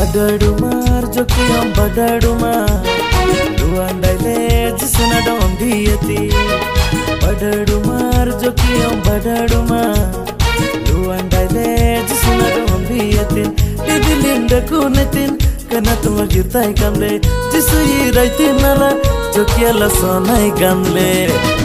Badadumar jokiyam badadumar Duandaile jisna dom diyati Badadumar jokiyam badadumar Duandaile jisna dom diyati Didilinda kunetin kana tuma girtai kamle Jisu yiraitin nala jokiyala sonai gamle